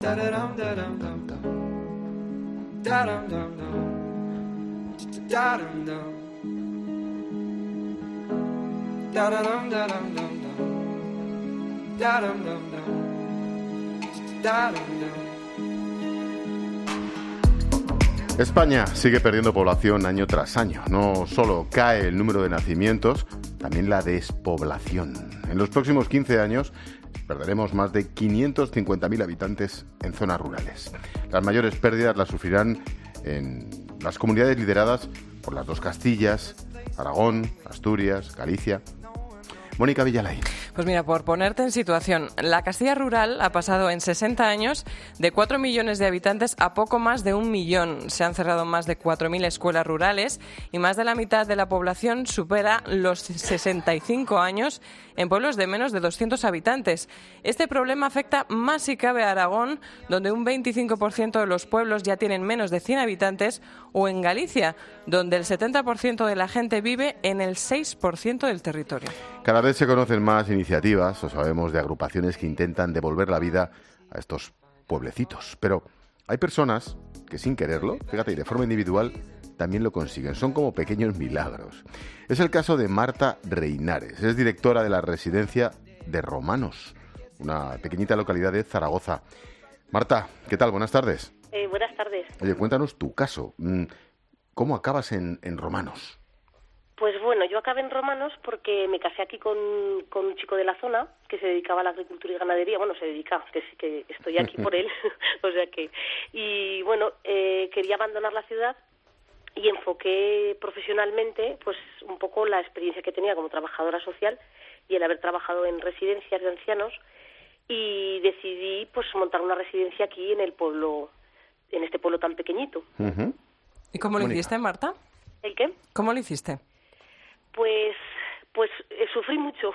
España sigue perdiendo población año tras año. No solo cae el número de nacimientos, también la despoblación. En los próximos 15 años perderemos más de 550.000 habitantes en zonas rurales. Las mayores pérdidas las sufrirán en las comunidades lideradas por las dos Castillas, Aragón, Asturias, Galicia. Mónica Villalain. Pues mira, por ponerte en situación, la Castilla rural ha pasado en 60 años de 4 millones de habitantes a poco más de 1 millón. Se han cerrado más de 4.000 escuelas rurales y más de la mitad de la población supera los 65 años en pueblos de menos de 200 habitantes. Este problema afecta más si cabe a Aragón, donde un 25% de los pueblos ya tienen menos de 100 habitantes, o en Galicia, donde el 70% de la gente vive en el 6% del territorio. Cada vez se conocen más iniciativas, o sabemos de agrupaciones que intentan devolver la vida a estos pueblecitos. Pero hay personas que sin quererlo, fíjate, y de forma individual, también lo consiguen. Son como pequeños milagros. Es el caso de Marta Reinares. Es directora de la residencia de Romanos, una pequeñita localidad de Zaragoza. Marta, ¿qué tal? Buenas tardes. Buenas tardes. Oye, cuéntanos tu caso. ¿Cómo acabas en Romanos? Pues bueno, yo acabé en Romanos porque me casé aquí con un chico de la zona que se dedicaba a la agricultura y ganadería. Bueno, se dedica, que sí que estoy aquí por él. O sea que... Y bueno, quería abandonar la ciudad y enfoqué profesionalmente pues un poco la experiencia que tenía como trabajadora social y el haber trabajado en residencias de ancianos, y decidí pues montar una residencia aquí en el pueblo, en este pueblo tan pequeñito. Uh-huh. ¿Y cómo lo hiciste, Marta? ¿El qué? ¿Cómo lo hiciste? Pues sufrí mucho.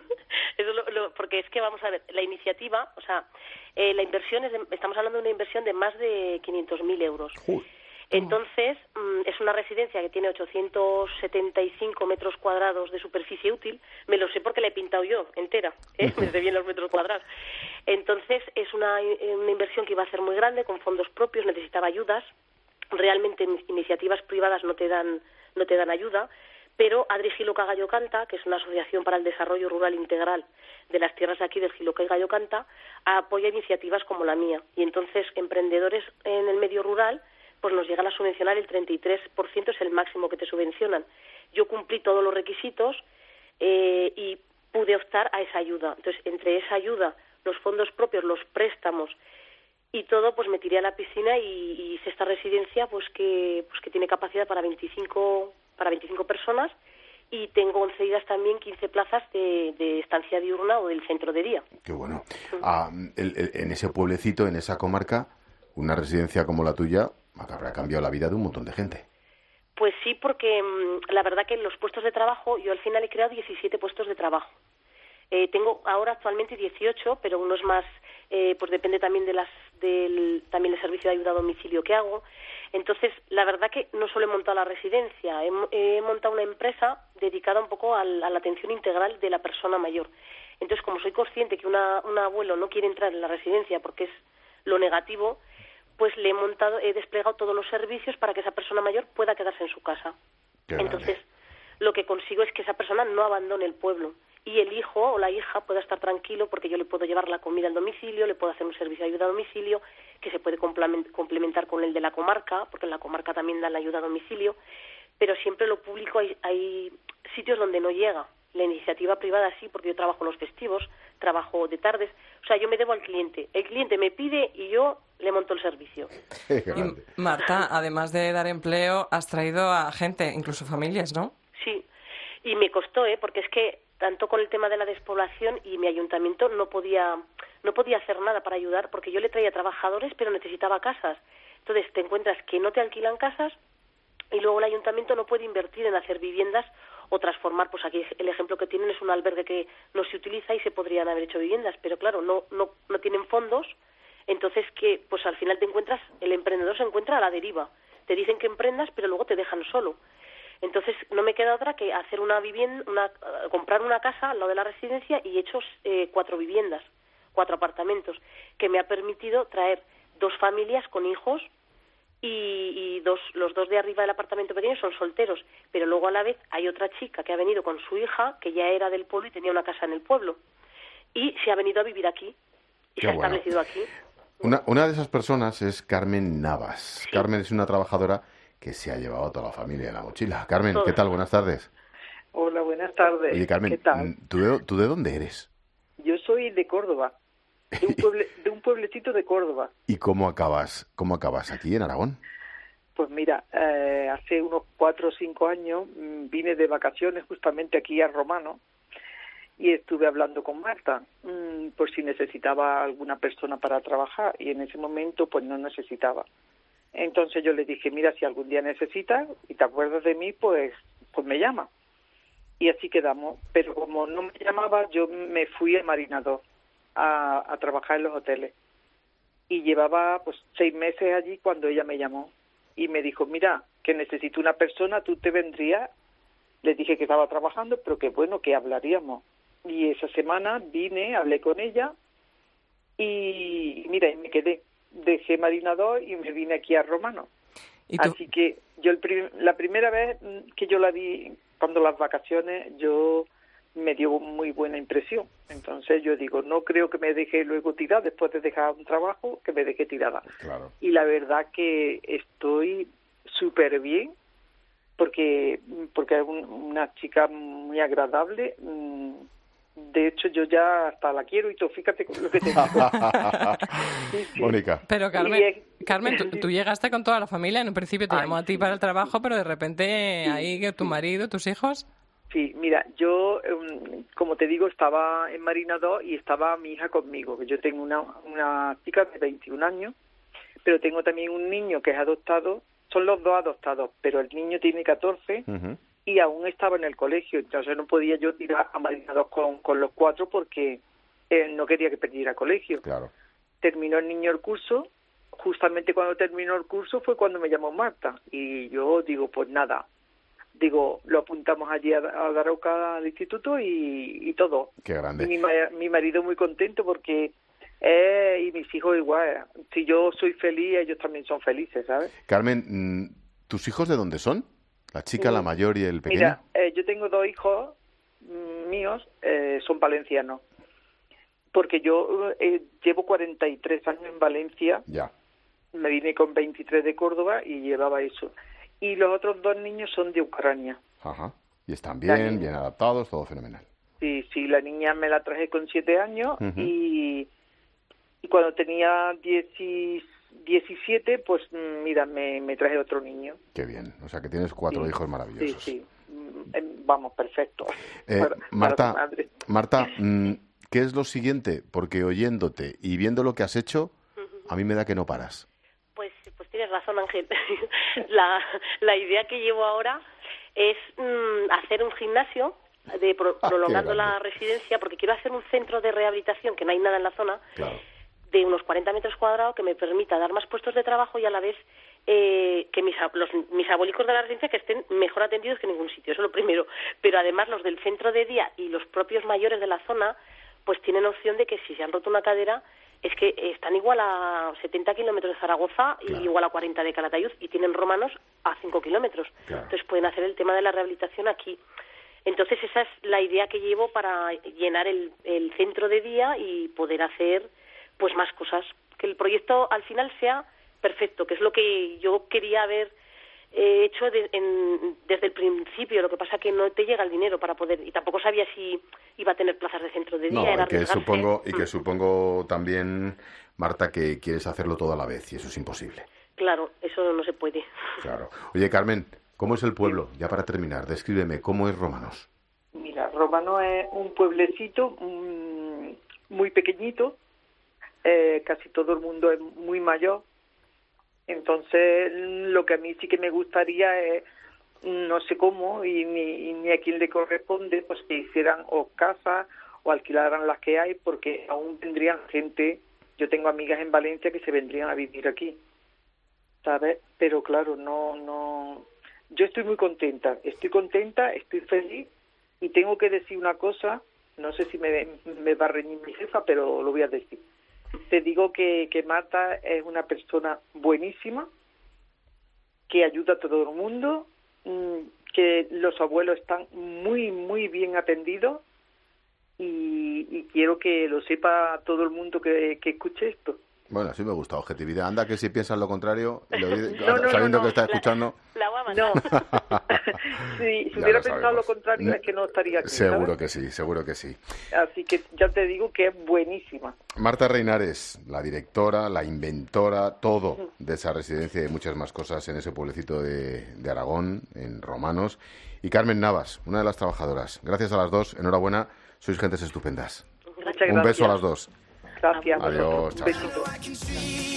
Porque es que, vamos a ver, la iniciativa, o sea, la inversión estamos hablando de una inversión de más de 500.000 euros. Entonces, es una residencia que tiene 875 metros cuadrados de superficie útil. Me lo sé porque la he pintado yo entera, me sé bien los metros cuadrados. Entonces, es una inversión que iba a ser muy grande, con fondos propios, necesitaba ayudas. Realmente iniciativas privadas no te dan ayuda, pero Adri Giloca Gallo Canta, que es una asociación para el desarrollo rural integral de las tierras aquí del Giloca y Gallo Canta, apoya iniciativas como la mía. Y entonces, emprendedores en el medio rural pues nos llegan a subvencionar el 33%, es el máximo que te subvencionan. Yo cumplí todos los requisitos y pude optar a esa ayuda. Entonces, entre esa ayuda, los fondos propios, los préstamos y todo, pues me tiré a la piscina y hice esta residencia pues que tiene capacidad para 25 personas, y tengo concedidas también 15 plazas de estancia diurna o del centro de día. Qué bueno. En ese pueblecito, en esa comarca, una residencia como la tuya habrá cambiado la vida de un montón de gente. Pues sí, porque la verdad que en los puestos de trabajo, yo al final he creado 17 puestos de trabajo. Tengo ahora actualmente 18, pero unos más, pues depende también también del servicio de ayuda a domicilio que hago. Entonces, la verdad que no solo he montado la residencia, he montado una empresa dedicada un poco a la atención integral de la persona mayor. Entonces, como soy consciente que un abuelo no quiere entrar en la residencia porque es lo negativo, pues he desplegado todos los servicios para que esa persona mayor pueda quedarse en su casa. Entonces, lo que consigo es que esa persona no abandone el pueblo y el hijo o la hija pueda estar tranquilo, porque yo le puedo llevar la comida al domicilio, le puedo hacer un servicio de ayuda a domicilio que se puede complementar con el de la comarca, porque en la comarca también dan la ayuda a domicilio, pero siempre lo público hay sitios donde no llega. La iniciativa privada sí, porque yo trabajo los festivos, trabajo de tardes, o sea, yo me debo al cliente. El cliente me pide y yo le monto el servicio. Y Marta, además de dar empleo, has traído a gente, incluso familias, ¿no? Sí, y me costó, porque es que tanto con el tema de la despoblación, y mi ayuntamiento no podía hacer nada para ayudar, porque yo le traía trabajadores, pero necesitaba casas. Entonces te encuentras que no te alquilan casas y luego el ayuntamiento no puede invertir en hacer viviendas o transformar. Pues aquí el ejemplo que tienen es un albergue que no se utiliza y se podrían haber hecho viviendas, pero claro, no tienen fondos. Entonces, que pues al final el emprendedor se encuentra a la deriva. Te dicen que emprendas, pero luego te dejan solo. Entonces, no me queda otra que hacer una vivienda, comprar una casa al lado de la residencia, y he hecho 4 viviendas. 4 apartamentos, que me ha permitido traer 2 familias con hijos y los 2 de arriba del apartamento pequeño son solteros, pero luego a la vez hay otra chica que ha venido con su hija, que ya era del pueblo y tenía una casa en el pueblo, y se ha venido a vivir aquí, y se ha establecido aquí. Una de esas personas es Carmen Navas. Sí. Carmen es una trabajadora que se ha llevado a toda la familia en la mochila. Carmen, Todos. ¿qué tal? Buenas tardes. Hola, buenas tardes. Oye, Carmen, ¿Qué tal? ¿tú de dónde eres? Yo soy de Córdoba, de un pueblecito de Córdoba. ¿Y cómo acabas aquí en Aragón? Pues mira, hace unos 4 o 5 años vine de vacaciones justamente aquí a Romano y estuve hablando con Marta por si necesitaba alguna persona para trabajar, y en ese momento pues no necesitaba. Entonces yo le dije, mira, si algún día necesitas y te acuerdas de mí, pues me llama. Y así quedamos. Pero como no me llamaba, yo me fui a Marinador a trabajar en los hoteles. Y llevaba pues 6 meses allí cuando ella me llamó. Y me dijo, mira, que necesito una persona, ¿tú te vendrías? Le dije que estaba trabajando, pero que bueno, que hablaríamos. Y esa semana vine, hablé con ella y mira, y me quedé. Dejé Marinador y me vine aquí a Romano. Así que yo la primera vez que yo la vi, cuando las vacaciones, yo me dio muy buena impresión. Entonces yo digo, no creo que me deje luego tirada, después de dejar un trabajo, que me deje tirada. Claro. Y la verdad que estoy súper bien, porque es una chica muy agradable. De hecho, yo ya hasta la quiero y tú fíjate con lo que te digo. Sí. Mónica. Pero Carmen, tú llegaste con toda la familia, en un principio te llamó a ti para el trabajo, pero de repente ahí tu marido, tus hijos... Sí, mira, yo, como te digo, estaba en Marinador y estaba mi hija conmigo, que yo tengo una chica de 21 años, pero tengo también un niño que es adoptado, son los 2 adoptados, pero el niño tiene 14 y aún estaba en el colegio, entonces no podía yo tirar a Marinador con los 4 porque no quería que perdiera colegio. Claro. Terminó el niño el curso, justamente cuando terminó el curso fue cuando me llamó Marta, y yo digo, pues nada, lo apuntamos allí a Daroca al instituto y todo. Qué grande. Y mi marido muy contento porque y mis hijos igual. Si yo soy feliz, ellos también son felices, ¿sabes? Carmen, ¿tus hijos de dónde son? ¿La chica, la mayor y el pequeño? Mira, yo tengo 2 hijos míos, son valencianos. Porque yo llevo 43 años en Valencia. Ya. Me vine con 23 de Córdoba y llevaba eso. Y los otros 2 niños son de Ucrania. Ajá. Y están bien adaptados, todo fenomenal. Sí, la niña me la traje con 7 años y cuando tenía 17, pues mira, me traje otro niño. Qué bien, o sea que tienes 4 hijos maravillosos. Sí, vamos, perfecto. Marta, ¿qué es lo siguiente? Porque oyéndote y viendo lo que has hecho, a mí me da que no paras. Pues tienes razón, Ángel. La idea que llevo ahora es hacer un gimnasio, prolongando la residencia, porque quiero hacer un centro de rehabilitación, que no hay nada en la zona, claro, de unos 40 metros cuadrados, que me permita dar más puestos de trabajo y a la vez que mis abuelicos de la residencia que estén mejor atendidos que en ningún sitio, eso es lo primero. Pero además los del centro de día y los propios mayores de la zona, pues tienen opción de que si se han roto una cadera, es que están igual a 70 kilómetros de Zaragoza y igual a 40 de Calatayud, y tienen romanos a 5 kilómetros. Claro. Entonces pueden hacer el tema de la rehabilitación aquí. Entonces esa es la idea que llevo para llenar el centro de día y poder hacer pues más cosas. Que el proyecto al final sea perfecto, que es lo que yo quería haber hecho desde el principio. Lo que pasa que no te llega el dinero para poder, y tampoco sabía si iba a tener plazas de centro de día. No, que supongo también, Marta, que quieres hacerlo todo a la vez y eso es imposible. Claro, eso no se puede. Claro. Oye, Carmen, ¿cómo es el pueblo? Ya para terminar, descríbeme, ¿cómo es Romanos? Mira, Romano es un pueblecito muy pequeñito, casi todo el mundo es muy mayor. Entonces, lo que a mí sí que me gustaría es, no sé cómo y ni a quién le corresponde, pues que hicieran o casas o alquilaran las que hay, porque aún vendrían gente. Yo tengo amigas en Valencia que se vendrían a vivir aquí, ¿sabes? Pero claro, no. Yo estoy muy contenta, estoy feliz, y tengo que decir una cosa, no sé si me va a reñir mi jefa, pero lo voy a decir. Te digo que Marta es una persona buenísima, que ayuda a todo el mundo, que los abuelos están muy, muy bien atendidos y quiero que lo sepa todo el mundo que escuche esto. Bueno, sí me gusta, objetividad. Anda que si piensas lo contrario, sabiendo que está escuchando... La voy a mandar. Si hubiera pensado lo contrario, es que no estaría aquí. Seguro ¿sabes? que sí. Así que ya te digo que es buenísima. Marta Reinares, la directora, la inventora, todo de esa residencia y de muchas más cosas en ese pueblecito de Aragón, en Romanos. Y Carmen Navas, una de las trabajadoras. Gracias a las dos, enhorabuena, sois gentes estupendas. Muchas gracias. Un beso a las dos. Gracias. Adiós. Un besito.